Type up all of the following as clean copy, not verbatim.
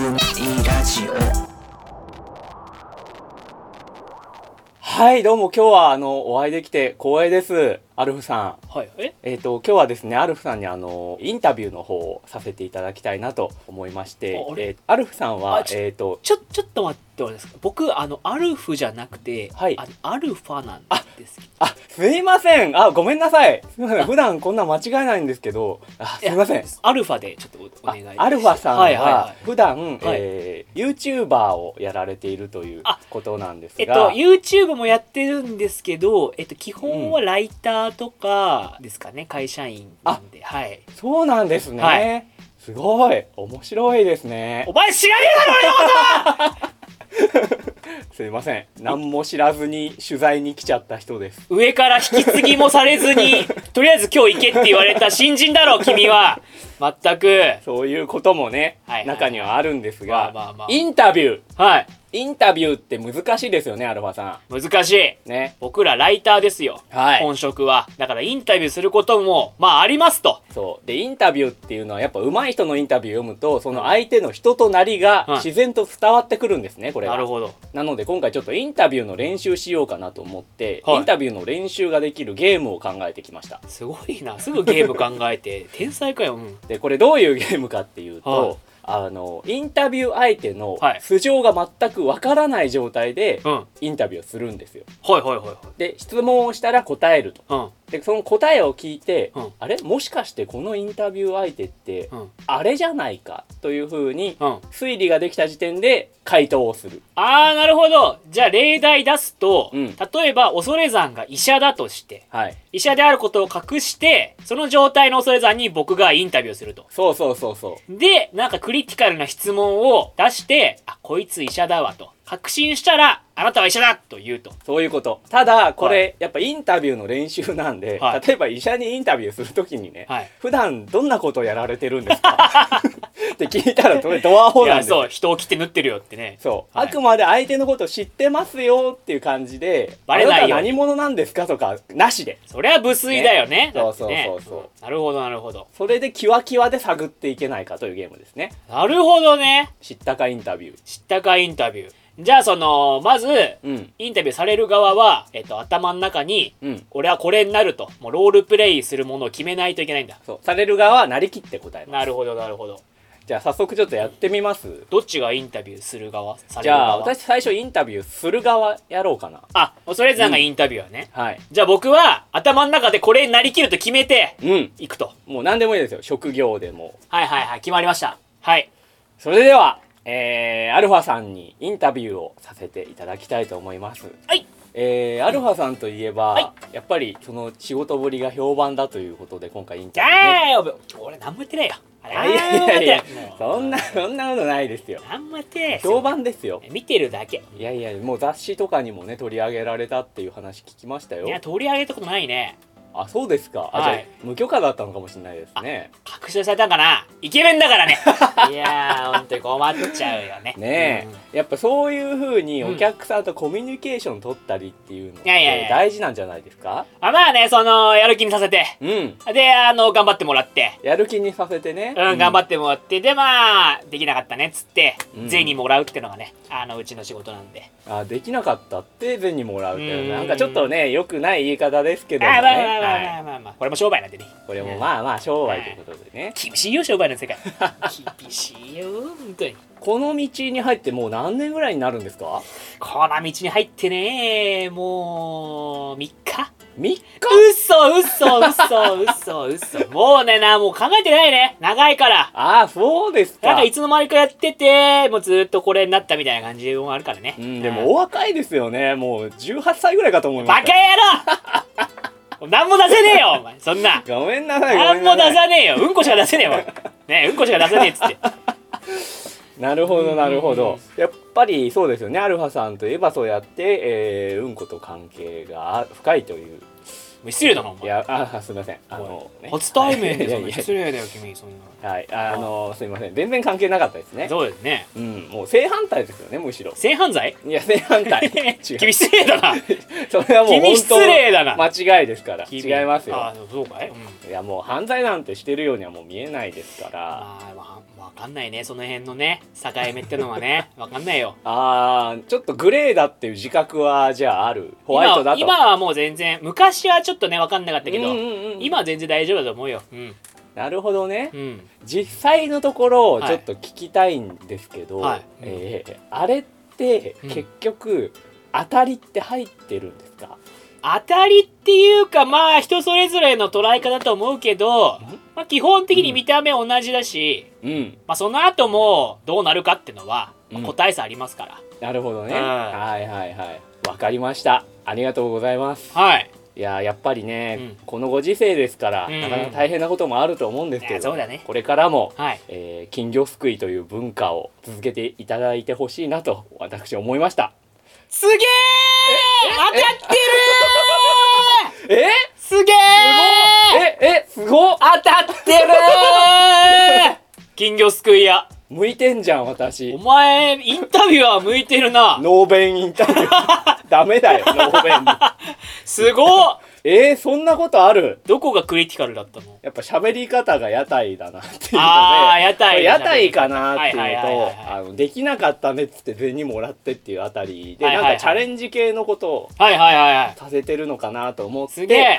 ラジオ。 はい、どうも今日はお会いできて光栄です。アルフさん。 はい。 今日はですね、アルフさんにインタビューの方をさせていただきたいなと思いまして、アルフさんはちょっと待ってもらえますか。僕アルフじゃなくて、 はい、 アルファなんですけど。 すいません。ごめんなさい。すいません。普段こんな間違えないんですけど、すいません。 アルファでちょっとお願いします。 アルファさんは普段、 はい、 YouTuber をやられているということなんですが、 YouTube もやってるんですけど、基本はライターとかですかね、会社員なんで、はい。 そうなんですね。はい、すごい面白いですね。 お前知らねえだろ俺のことすいません、何も知らずに取材に来ちゃった人です。 上から引き継ぎもされずにとりあえず今日行けって言われた新人だろ君は。全くそういうこともね、中にはあるんですが、インタビュー、 はい、 インタビューって難しいですよね、アルファさん。 難しいね。僕らライターですよ、はい、本職は。だからインタビューすることもありますと。 そうで、インタビューっていうのはやっぱ上手い人のインタビューを読むと、その相手の人となりが自然と伝わってくるんですね、これは。 なるほど。 なので今回ちょっとインタビューの練習しようかなと思って、インタビューの練習ができるゲームを考えてきました。 すごいな、すぐゲーム考えて天才かよ。 でこれどういうゲームかっていうと、インタビュー相手の素性が全くわからない状態でインタビューをするんですよ。で質問をしたら答えると。でその答えを聞いて、あれもしかしてこのインタビュー相手って、あれじゃないかというふうに推理ができた時点で回答をする。 なるほど。じゃあ例題出すと、例えば恐山が医者だとして、医者であることを隠してその状態の恐山に僕がインタビューすると。 そうでなんかクリティカルな質問を出して、こいつ医者だわと確信したら、あなたは医者だと言うと。 そういうこと。ただこれ、やっぱインタビューの練習なんで、例えば医者にインタビューするときにね、普段どんなことをやられてるんですかって聞いたら、それドアホなんですよ。 そう、人を切って縫ってるよってね。 そう、あくまで相手のことを知ってますよっていう感じで、 バレないよ。あなた何者なんですかとかなしで。 それは無粋だよね。 そう。 なるほどなるほど。 それでキワキワで探っていけないかというゲームですね。 なるほどね。 知ったかインタビュー。 知ったかインタビュー。じゃあまず、インタビューされる側は、頭の中に、俺はこれになると、もうロールプレイするものを決めないといけないんだ。 そう、される側はなりきって答えます。 なるほどなるほど。 じゃあ早速ちょっとやってみます。 どっちがインタビューする側？ じゃあ私最初インタビューする側やろうかな。 恐山がインタビューはね。 はい。 じゃあ僕は頭の中でこれになりきると決めて、いくと。 もう何でもいいですよ。職業でも。 はい、決まりました。はい。 それでは、アルファさんにインタビューをさせていただきたいと思います。 はい。 アルファさんといえば、やっぱりその仕事ぶりが評判だということで今回インタビュー、ね。 俺何も言ってないよ。 いやそんなことないですよ。 何も言ってない。 評判ですよ。 見てるだけ。 いやもう雑誌とかにもね取り上げられたっていう話聞きましたよ。 いや取り上げたことないね。 そうですか。じゃあ無許可だったのかもしれないですね。 隠しされたんかな。イケメンだからね。いや本当に困っちゃうよね。 ねえ、やっぱそういう風にお客さんとコミュニケーション取ったりっていうのって大事なんじゃないですか。 やる気にさせて、で頑張ってもらって、 やる気にさせてね、 頑張ってもらって、でできなかったねっつって銭もらうっていうのがね、うちの仕事なんで。 できなかったって銭もらうってなんかちょっとね良くない言い方ですけどもね。 これも商売なんでね。 これも商売ということでね。 厳しいよ商売の世界。厳しいよ本当に。 この道に入ってもう何年ぐらいになるんですか。 この道に入ってねもう3日。嘘。もうねもう考えてないね。長いから。 そうですか。 なんかいつの間にかやっててもうずっとこれになったみたいな感じもあるからね。 でもお若いですよね。もう18歳ぐらいかと思います。 バカ野郎何も出せねえよお前そんな。 ごめんなさい。 何も出さねえよ。うんこしか出せねえよ。ねうんこしか出せねえっつって。 なるほど。やっぱりそうですよね。アルファさんといえばそうやって、うんこと関係が深いという失礼だなお前。 いや、すみません。 初対面でそんな失礼だよ君、そんな。 はい、すみません、全然関係なかったですね。 そうですね。 もう正反対ですよね、むしろ。 正反対？ いや、正反対。 君失礼だな。 それはもう君失礼だな。 間違いですから。違いますよ。 そうかい？ いや、もう犯罪なんてしてるようにはもう見えないですから。 わかんないね、その辺のね境目ってのはね。わかんないよ。 ちょっとグレーだっていう自覚はじゃあある。ホワイトだと。 今はもう全然、昔はちょっとねわかんなかったけど、今は全然大丈夫だと思うよ。 なるほどね。実際のところをちょっと聞きたいんですけど、あれって結局当たりって入ってるんですか？ 当たりっていうか、まあ人それぞれの捉え方だと思うけど、まあ基本的に見た目同じだし、まあその後もどうなるかってのは、個体差ありますから。 なるほどね。はいはいはい。わかりました。ありがとうございます。 はい。 いや、やっぱりね、このご時世ですから、なかなか大変なこともあると思うんですけど、 そうだね、 これからも、金魚すくいという文化を続けていただいてほしいなと私思いました。 すげー、当たってるーすげー、 すごっ、 当たってるー金魚すくい屋向いてんじゃん、私。 お前インタビュアー向いてるな。 ノーベンインタビューダメだよ、ノーベンすごっそんなことある？ どこがクリティカルだったの？ やっぱ喋り方が屋台だなっていうので、屋台かなっていうと、できなかったねっつって銭もらってっていうあたりで、なんかチャレンジ系のことをさせてるのかなと思って、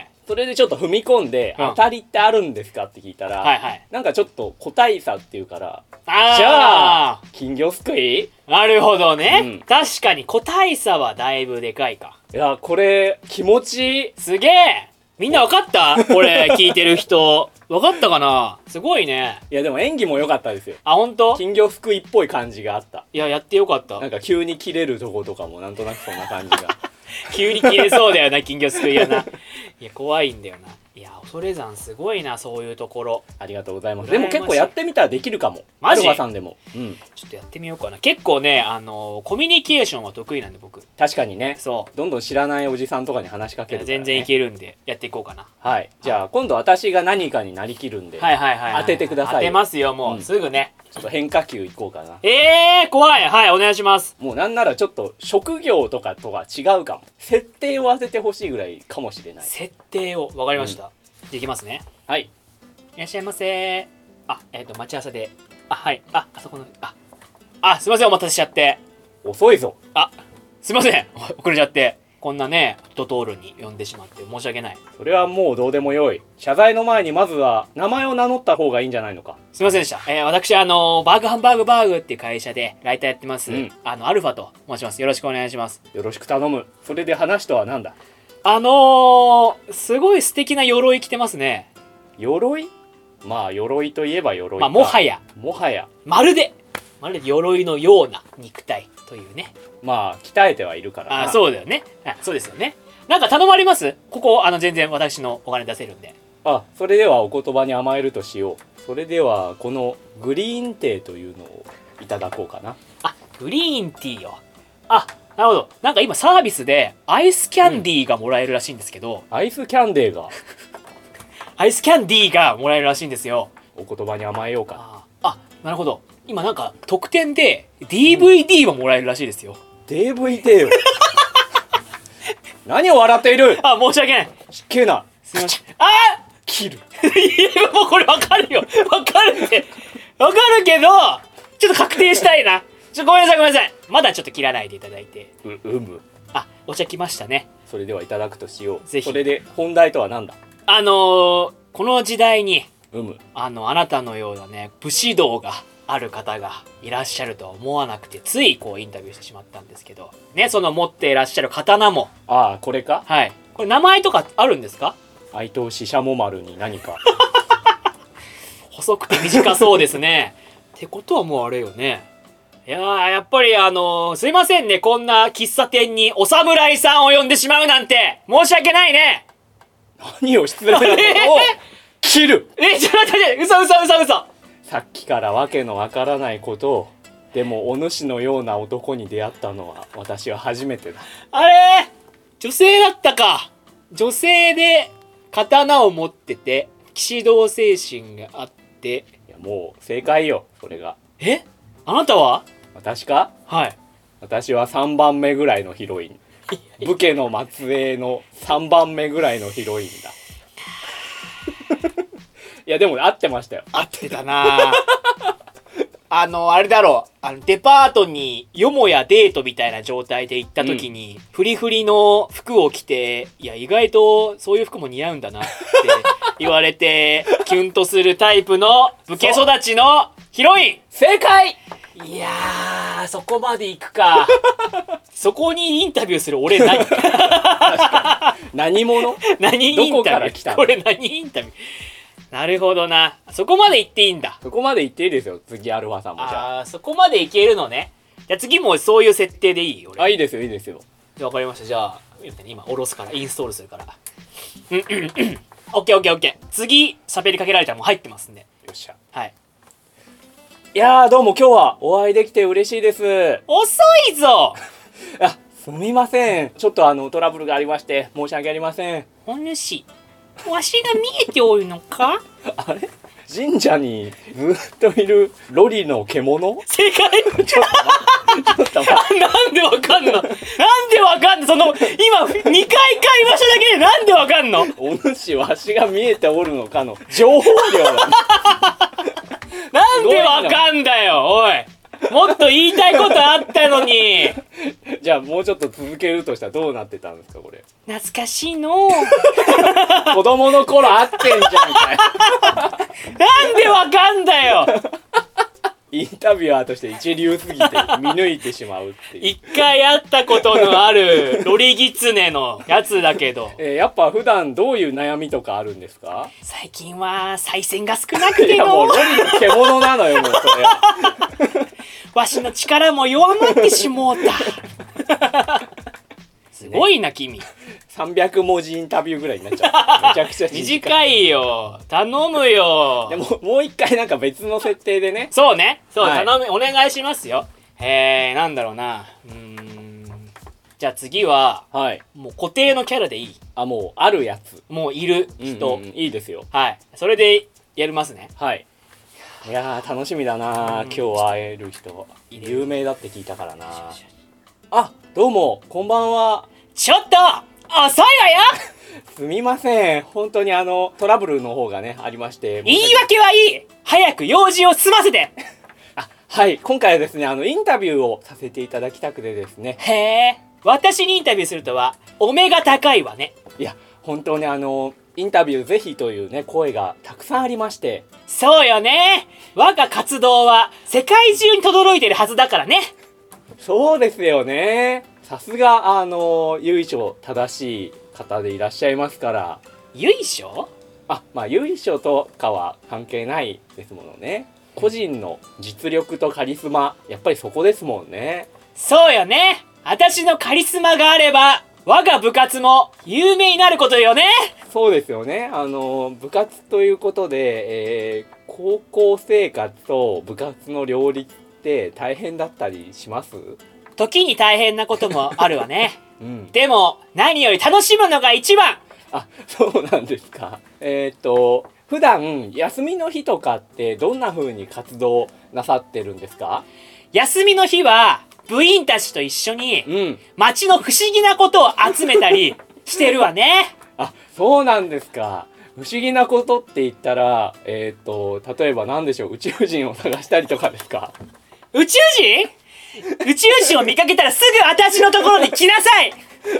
それでちょっと踏み込んで、当たりってあるんですかって聞いたら、なんかちょっと個体差っていうから、じゃあ金魚すくい？ なるほどね、確かに個体差はだいぶでかいか。 いや、これ気持ちいい。 すげえ、みんなわかった？これ聞いてる人わかったかな？すごいね。 いや、でも演技も良かったですよ。 本当？ 金魚すくいっぽい感じがあった。 いや、やってよかった。 なんか急に切れるとことかもなんとなくそんな感じが急に切れそうだよな、金魚すくいやな。いや、怖いんだよな。いや、恐山すごいな、そういうところ。 ありがとうございます。でも結構やってみたらできるかも。 マジ？ アルファさんでも。 ちょっとやってみようかな。結構ね、コミュニケーションは得意なんで、僕。 確かにね。 そう。 どんどん知らないおじさんとかに話しかけるからね。 全然いけるんで、やっていこうかな。 はい。じゃあ、今度私が何かになりきるんで、当ててください。 当てますよ、もう。すぐね。 ちょっと変化球いこうかな。 怖い。はい、お願いします。 もうなんならちょっと職業とかとは違うかも。設定を当ててほしいぐらいかもしれない。 設定を、わかりました。できますね。 はい。 いらっしゃいませ。待ち合わせで。はい。あそこの。すいません、お待たせしちゃって。 遅いぞ。 すいません、遅れちゃって。こんなね、ドトールに呼んでしまって申し訳ない。 それはもうどうでもよい。謝罪の前にまずは名前を名乗った方がいいんじゃないのか。 すいませんでした。私バーグハンバーグっていう会社でライターやってます、アルファと申します。よろしくお願いします。 よろしく頼む。それで話とは何だ？ すごい素敵な鎧着てますね。 鎧？まあ鎧といえば鎧か。 もはやまるで鎧のような肉体というね。 まあ鍛えてはいるからな。 そうだよね。そうですよね。なんか頼まれます？ここ全然私のお金出せるんで。 それではお言葉に甘えるとしよう。それではこのグリーンティーというのをいただこうかな。 グリーンティーを。なるほど。なんか今サービスでアイスキャンディーがもらえるらしいんですけど。 アイスキャンデーがアイスキャンディーがもらえるらしいんですよ。 お言葉に甘えようか。 なるほど。今なんか特典で DVD ももらえるらしいですよ。 DVD を何を笑っている？ 申し訳ない。 しっけえな。 すいません。 切る。 いや、もうこれわかるよ。わかるけど、ちょっと確定したいな。ごめんなさい。まだちょっと切らないでいただいて。お茶来ましたね。 それではいただくとしよう。 ぜひ。 それで本題とは何だ？ この時代に、 あなたのようなね、武士道がある方がいらっしゃるとは思わなくて、ついインタビューしてしまったんですけど、ね、その持っていらっしゃる刀も。 これか？ はい。これ名前とかあるんですか？ 愛刀ししゃも丸に何か。 細くて短そうですね。ってことはもうあれよね。いやー、やっぱりすいませんね、こんな喫茶店にお侍さんを呼んでしまうなんて申し訳ないね。 何を失礼なことを切る。 ちょっと待って、嘘。 さっきからわけのわからないことを。でもお主のような男に出会ったのは私は初めてだ。 あれ、女性だったか。女性で刀を持ってて騎士道精神があって。 いやもう正解よそれが。 あなたは？ 私か？ はい。 私は3番目ぐらいのヒロイン。武家の末裔の3番目ぐらいのヒロインだ。いやでも合ってましたよ。 合ってたなあれだろう、デパートによもやデートみたいな状態で行った時に、フリフリの服を着て、いや意外とそういう服も似合うんだなって言われてキュンとするタイプの武家育ちのヒロイン。 正解。 いやー、そこまで行くか。そこにインタビューする俺ない。 何者？ 何インタビュー？ どこから来たの？ これ何インタビュー？なるほどな。そこまで行っていいんだ。 そこまで行っていいですよ。次アルファさんも。じゃあそこまで行けるのね。じゃあ次もそういう設定でいい？俺。 いいですよいいですよ。 じゃあ分かりました。じゃあ今下ろすからインストールするから。オッケーオッケーオッケー。次喋りかけられたらもう入ってますんで。 よっしゃ。 はい。 いやーどうも今日はお会いできて嬉しいです。 遅いぞ。 すみません。ちょっとトラブルがありまして申し訳ありません。 お主、わしが見えておるのか？ あれ？神社にずっといるロリの獣？ 正解。 ちょっと待って。 なんでわかんの？なんでわかんの？その今2回会話しただけでなんでわかんの？ お主わしが見えておるのかの情報量だ。 なんでわかんだよおい。もっと言いたいことあったのに。 じゃあもうちょっと続けるとしたらどうなってたんですかこれ。 懐かしいの。 子供の頃会ってんじゃんかい。 なんでわかんだよ。 インタビュアーとして一流すぎて見抜いてしまうっていう。 一回会ったことのあるロリギツネのやつだけど、 やっぱ普段どういう悩みとかあるんですか？ 最近は再選が少なくていやもうのロリの獣なのよもうそれは。 わしの力も弱まってしもうた。すごいな君。 300文字インタビューぐらいになっちゃう。めちゃくちゃ短いよ。頼むよ。 でももう一回なんか別の設定でね。 そうね。そう、 はい、 頼む。お願いしますよ。なんだろうな。じゃあ次は、 はい、 もう固定のキャラでいい？ もうあるやつ。 もういる人。 いいですよ。 はい。それでやりますね。 はい。いやー楽しみだな、今日会える人。有名だって聞いたからな。どうもこんばんは。 ちょっと遅いわよ。 すみません、本当にトラブルの方がねありまして。 言い訳はいい。早く用事を済ませて。 はい、今回はですねインタビューをさせていただきたくてですね。 へえ、私にインタビューするとはお目が高いわね。 いや本当にインタビューぜひというね声がたくさんありまして。 そうよね。我が活動は世界中に轟いてるはずだからね。 そうですよね。さすが由緒正しい方でいらっしゃいますから。 由緒？ まあ由緒とかは関係ないですものね。個人の実力とカリスマ、やっぱりそこですもんね。 そうよね。私のカリスマがあれば我が部活も有名になることよね。 そうですよね。部活ということで、高校生活と部活の両立って大変だったりします？ 時に大変なこともあるわね。でも何より楽しむのが一番。 そうなんですか。普段休みの日とかってどんな風に活動なさってるんですか？ 休みの日は部員たちと一緒に街の不思議なことを集めたりしてるわね。 そうなんですか。不思議なことって言ったら例えば何でしょう。宇宙人を探したりとかですか？ 宇宙人？宇宙人を見かけたらすぐ私のところに来なさい。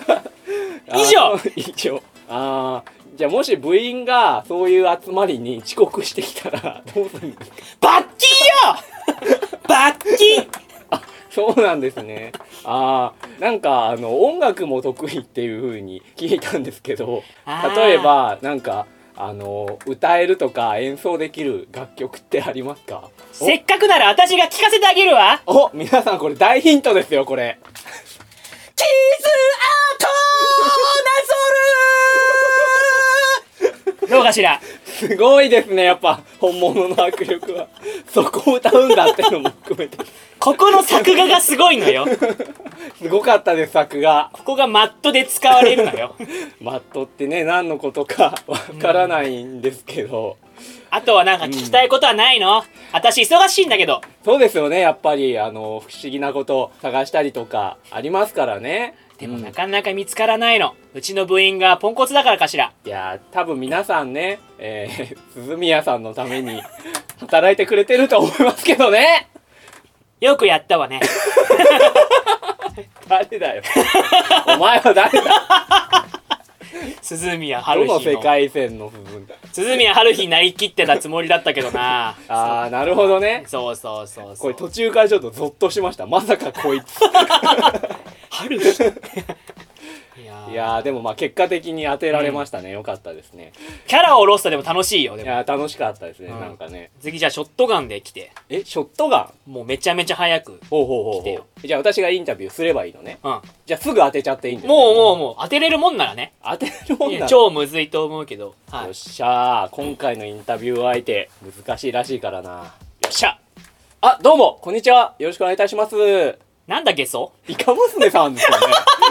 以上。じゃあもし部員がそういう集まりに遅刻してきたらどうするんですか？ 罰金よ。罰金。 そうなんですね。なんか音楽も得意っていう風に聞いたんですけど、例えばなんか歌えるとか演奏できる楽曲ってありますか？ せっかくなら私が聴かせてあげるわ。 皆さんこれ大ヒントですよこれ。 キスアートなぞる。どうかしら。 すごいですね、やっぱ本物の迫力は。そこを歌うんだってのも含めて。 ここの作画がすごいのよ。 すごかったです、作画。 ここがマットで使われるのよ。 マットってね、何のことかわからないんですけど。 あとはなんか聞きたいことはないの？私忙しいんだけど。 そうですよね、やっぱり不思議なこと探したりとかありますからね。 でもなかなか見つからないの。うちの部員がポンコツだからかしら。 いやー、多分皆さんね、鈴宮さんのために働いてくれてると思いますけどね。 よくやったわね。 誰だよ。お前は誰だ。 鈴宮春日の。 どの世界線の部分だ。 鈴宮春日になりきってたつもりだったけどな。 あー、なるほどね。 そうそうそうそう。 これ途中からちょっとゾッとしました。まさかこいつ。 春日。 いやー、でもまあ結果的に当てられましたね。よかったですね。 キャラを下ろしたでも楽しいよ。でもいやー、楽しかったですね、なんかね。 次じゃあショットガンで来て。 ショットガン？もうめちゃめちゃ早く来てよ。 じゃあ私がインタビューすればいいのね。 うん。 じゃあすぐ当てちゃっていいんですか？ もう当てれるもんならね。 当てれるもんなら。 超むずいと思うけど。 よっしゃー、今回のインタビュー相手難しいらしいからな。よっしゃ。あ、どうもこんにちは、よろしくお願いいたします。 なんだゲソ？ イカ娘さんですよね。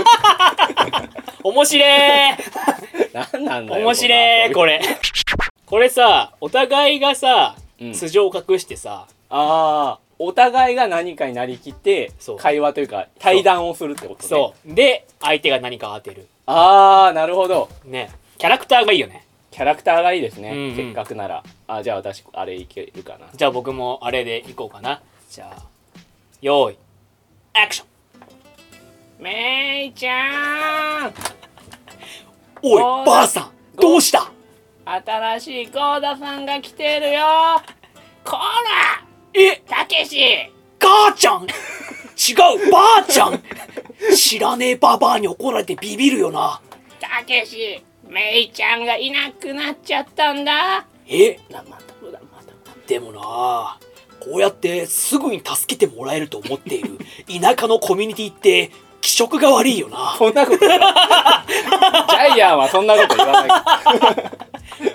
面白え。 なんなんだよ。 面白えこれ。これさ、お互いがさ、素性を隠してさ、 お互いが何かになりきって会話というか対談をするってことね。 そうで相手が何かを当てる。 なるほどね。キャラクターがいいよね。 キャラクターがいいですね、せっかくなら。じゃあ私あれいけるかな。 じゃあ僕もあれでいこうかな。じゃあ用意アクション。 めいちゃん、 おいばあさん、どうした？ 新しいゴーダさんが来てるよ。こら、たけし、 母ちゃん。違う、ばあちゃん。知らねえババアに怒られてビビるよな。 たけし、めいちゃんがいなくなっちゃったんだ。 またでもな、こうやってすぐに助けてもらえると思っている田舎のコミュニティって気色が悪いよな。 そんなこと言わない。ジャイアンはそんなこと言わない。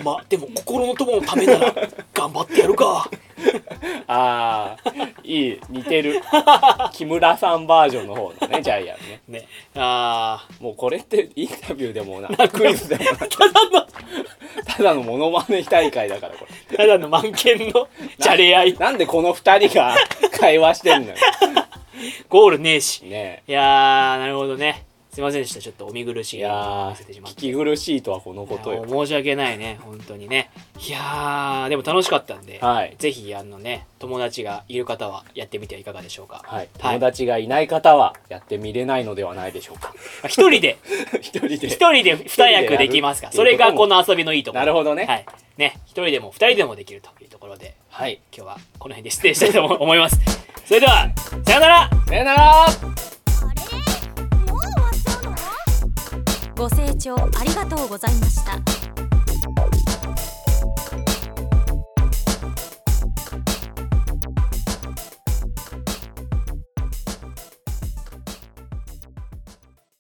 まあでも心の友のためなら頑張ってやるか。 いい、似てる。木村さんバージョンの方のね、ジャイアンね。もうこれってインタビューでもな、クイズでもな、ただのモノマネ大会だからこれ。 ただの満剣のじゃれ合い。 なんでこの2人が会話してんのよ。 ゴールねえし。 ね。 いやー、なるほどね。すいませんでした。ちょっとお見苦しい。 いやー、聞き苦しいとはこのことよ。 申し訳ないね、本当にね。いやー、でも楽しかったんで、ぜひ友達がいる方はやってみてはいかがでしょうか。 友達がいない方はやってみれないのではないでしょうか。 一人で二役できますか。それがこの遊びのいいところ。 なるほどね。 ね、一人でも二人でもできるというところで、今日はこの辺で失礼したいと思います。それでは、さよなら。 さよなら。 ご清聴ありがとうございました。